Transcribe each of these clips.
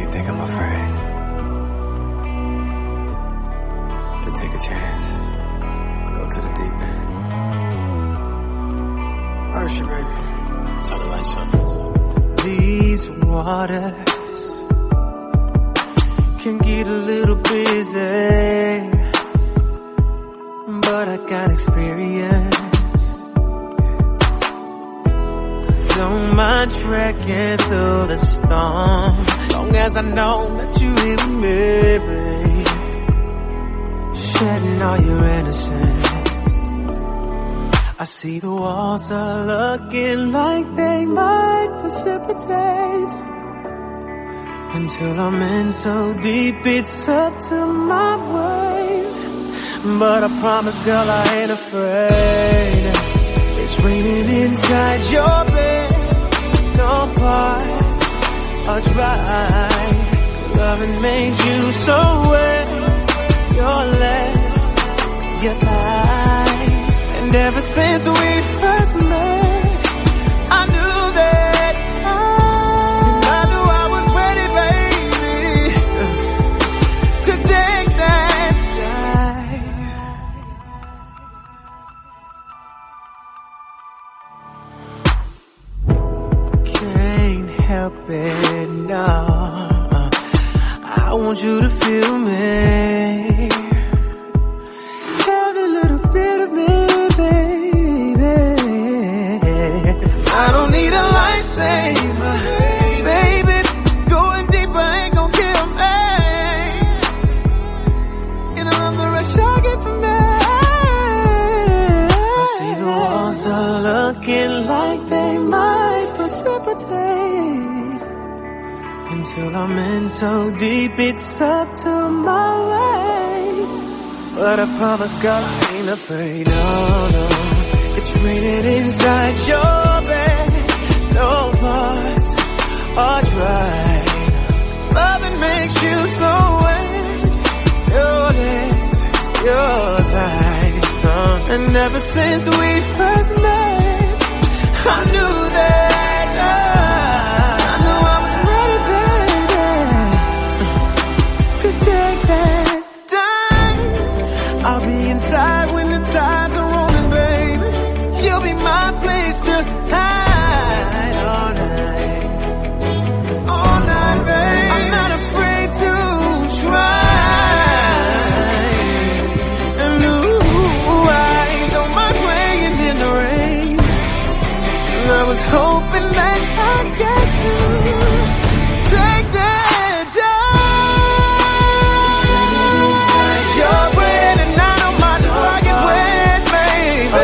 think I'm afraid to take a chance, go to the deep end? Worship, baby. Turn the lights on. These waters can get a little busy, but I got experience. Don't mind trekking through the storm, long as I know that you hear me, babe. Shedding all your innocence. I see the walls are looking like they might precipitate, until I'm in so deep it's up to my waist. But I promise, girl, I ain't afraid. It's raining inside your bed, no parts are dry. Loving made you so wet, your legs, your thighs. And ever since we first met, I knew that I knew I was ready, baby, to take that dive. Can't help it, no. I want you to feel me. Every little bit of me. I don't need a lifesaver, baby. Going deeper ain't gon' kill me. And I love the rush I get from me. I see the walls are looking like they might precipitate, until I'm in so deep it's up to my waist. But I promise, God, I ain't afraid, no, no. It's raining inside your bed, no parts are dry. Loving makes you so wet, your legs, your thighs. And ever since we first met, I knew that I knew I was ready, baby, to take that dive. I'll be inside when the tides are rolling, baby. You'll be my place to hide all night, babe. I'm not afraid to try. And ooh, I don't mind playing in the rain. And I was hoping that I'd get to take that dive. Inside your brain, and I don't mind if I get wet, baby.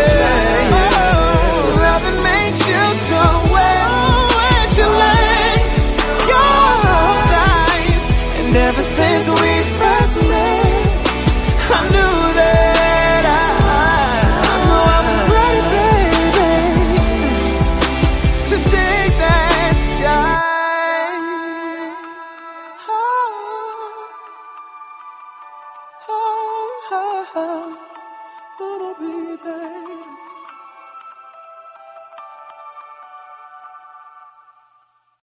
Ever since we first met, I knew that I knew I was ready, baby, to take that dive. Oh, oh, oh, oh, be, baby.